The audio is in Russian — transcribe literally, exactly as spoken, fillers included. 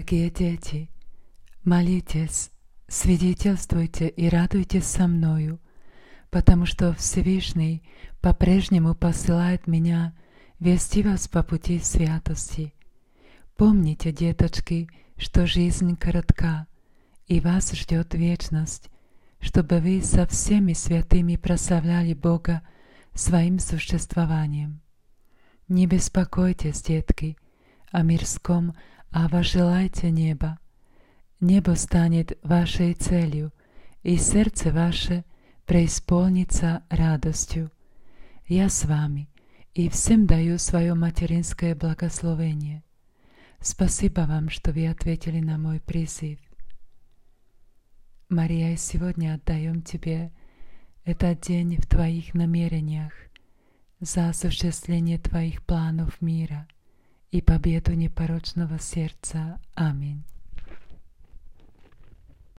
Дорогие дети, молитесь, свидетельствуйте и радуйтесь со мною, потому что Всевышний по-прежнему посылает меня вести вас по пути святости. Помните, деточки, что жизнь коротка, и вас ждет вечность, чтобы вы со всеми святыми прославляли Бога своим существованием. Не беспокойтесь, детки, о мирском, а возжелайте неба. Небо станет вашей целью, и сердце ваше преисполнится радостью. Я с вами, и всем даю свое материнское благословение. Спасибо вам, что вы ответили на мой призыв. Мария, сегодня отдаем Тебе этот день в Твоих намерениях за осуществление Твоих планов мира и победу непорочного сердца. Аминь.